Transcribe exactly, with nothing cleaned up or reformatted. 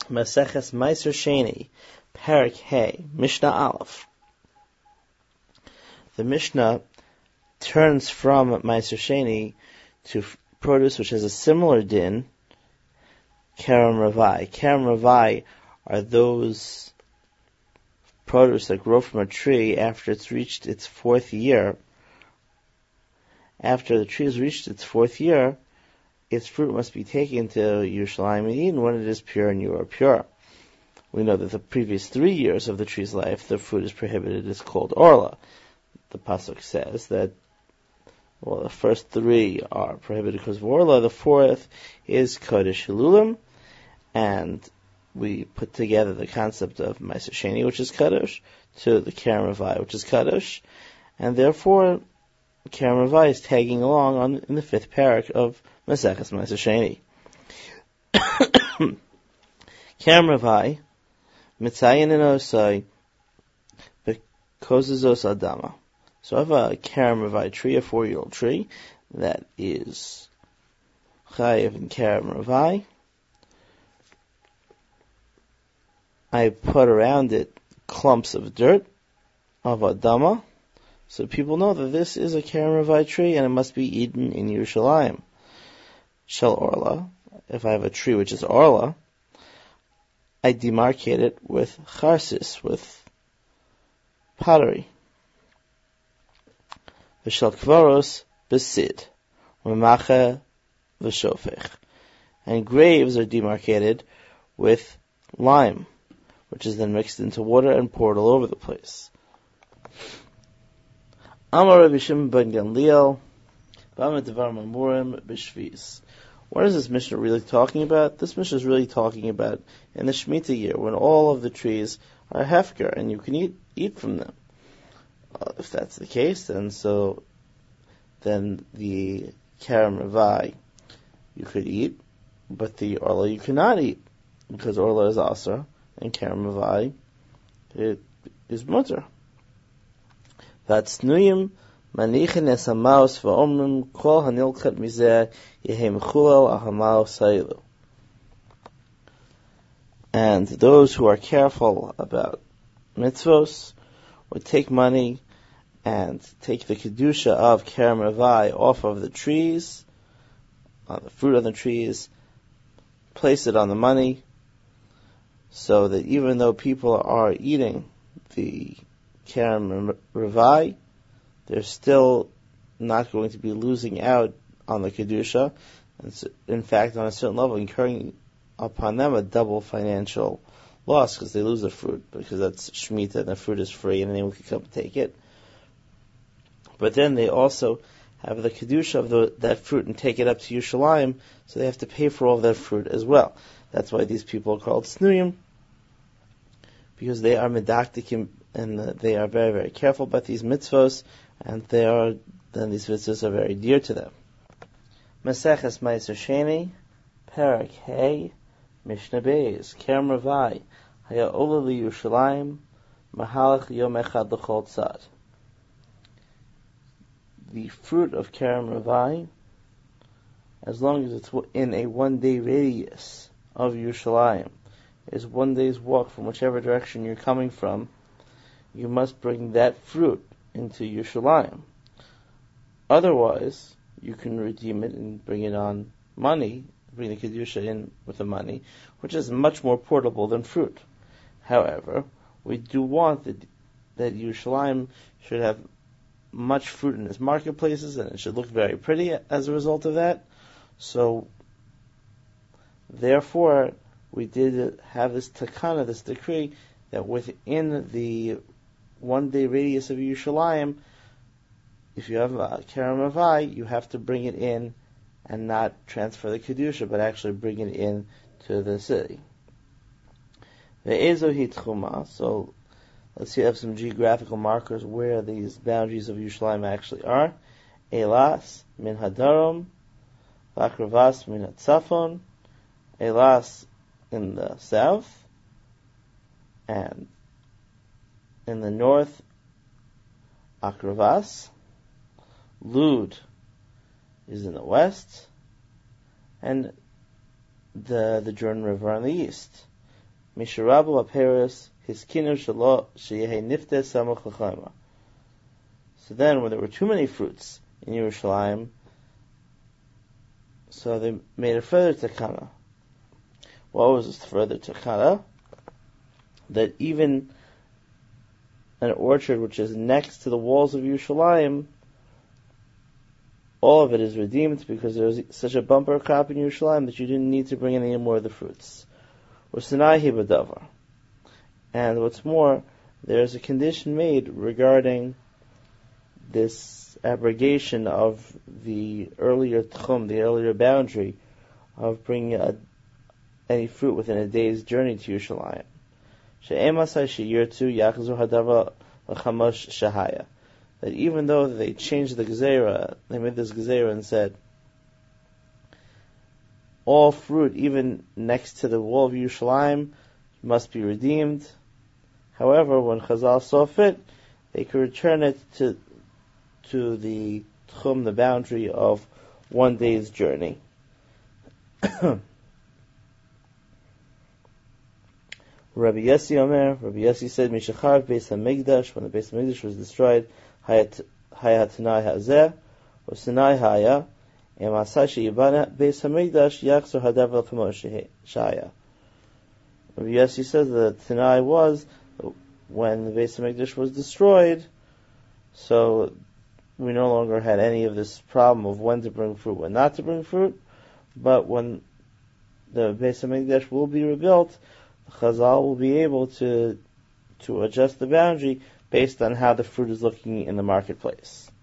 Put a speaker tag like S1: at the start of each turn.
S1: Maseches Meiser Sheni, Parak Hey, Mishnah Aleph. The Mishnah turns from Meiser Sheni to produce which has a similar din, Karam Ravai. Karam Ravai are those produce that grow from a tree after it's reached its fourth year. After the tree has reached its fourth year, its fruit must be taken to Yerushalayim and eaten when it is pure and you are pure. We know that the previous three years of the tree's life, the fruit is prohibited. It's called Orla. The Pasuk says that, well, the first three are prohibited because of Orla. The fourth is Kodesh Hilulim, and we put together the concept of Meiser Sheni, which is Kadosh, to the Karam Ravai, which is Kadosh, and therefore Karam Ravai is tagging along on in the fifth parak of Maseches Meiser Sheni. Karam Ravai, Mitzayin and Osai, Bekozazos Adama. So I have a Karam Ravai tree, a four-year-old tree, that is Chayiv and Karam Ravai. I put around it clumps of dirt, of Adama, so people know that this is a Karam Ravai tree and it must be eaten in Yerushalayim. Shel Orla, if I have a tree which is Orla, I demarcate it with charsis, with pottery. V'shel kvaros besid, v'macha v'shofech. And graves are demarcated with lime, which is then mixed into water and poured all over the place. Amar Rabbi Shimon ben Gamliel, B'amad Devar Mamurim B'Shviz. What is this Mishnah really talking about? This Mishnah is really talking about in the Shemitah year, when all of the trees are hefker and you can eat eat from them. Uh, if that's the case, then so then the Karam Ravai you could eat, but the Orla you cannot eat, because Orla is Asar and Karam Ravai it is mutter. That's Nuyim Manichin es hamaos va'omrim kol hanilchat mizeh yehem chulel ahamaos sa'ilu. And those who are careful about mitzvos would take money and take the kedusha of Karam Ravai off of the trees, on the fruit on the trees, place it on the money, so that even though people are eating the Karam Ravai, they're still not going to be losing out on the kedusha, and in fact, on a certain level, incurring upon them a double financial loss because they lose the fruit, because that's Shemitah and the fruit is free and anyone can come and take it. But then they also have the kedusha of the, that fruit and take it up to Yerushalayim, so they have to pay for all that fruit as well. That's why these people are called snuyim, because they are medaktikim and they are very, very careful about these mitzvos, and they are, then these mitzvahs are very dear to them. Maseches Meiser Sheni, Parak Hey, Mishnah Beis, Karam Ravai, Haya Ola Li Yerushalayim, Mahalach Yom Echad L'chol Tzad. The fruit of Karam Ravai, as long as it's in a one-day radius of Yerushalayim, is one day's walk from whichever direction you're coming from, you must bring that fruit into Yerushalayim. Otherwise, you can redeem it and bring it on money, bring the kedusha in with the money, which is much more portable than fruit. However, we do want that, that Yerushalayim should have much fruit in its marketplaces, and it should look very pretty as a result of that. So, therefore, we did have this takana, this decree, that within the one-day radius of Yerushalayim, if you have a Karam Ravai, you have to bring it in and not transfer the kedusha, but actually bring it in to the city. Ve'ezo hi tchuma. So let's see, I have some geographical markers where these boundaries of Yerushalayim actually are. Elas min hadarom, Vakravas min hatzafon. Elas in the south, and in the north, Akravas. Lud is in the west, and the the Jordan River on the east. Misharabu aperis his kinu shalo sheyehe nifte samuch l'chayma. So then, when there were too many fruits in Yerushalayim, so they made a further takana. What was this further takana? That even an orchard which is next to the walls of Yerushalayim, all of it is redeemed because there was such a bumper crop in Yerushalayim that you didn't need to bring any more of the fruits. Or Sinai Hibadavar. And what's more, there's a condition made regarding this abrogation of the earlier tchum, the earlier boundary of bringing a, any fruit within a day's journey to Yerushalayim. That even though they changed the gezerah, they made this gezerah and said, all fruit, even next to the wall of Yerushalayim, must be redeemed. However, when Chazal saw fit, they could return it to to the tchum, the boundary of one day's journey. Rabbi Yossi Omer, Rabbi Yossi said, Mishachar Beis HaMikdash, when the Beis HaMikdash was destroyed, Haya Tanai Hazeh, or Sinai Haya, Em Asai Sheyibana Beis HaMikdash, Yachzor Hadavar Kamo Shaya. Rabbi Yossi says that Tanai was, when the Beis HaMikdash was destroyed, so we no longer had any of this problem of when to bring fruit, when not to bring fruit, but when the Beis HaMikdash will be rebuilt, Chazal will be able to to adjust the boundary based on how the fruit is looking in the marketplace.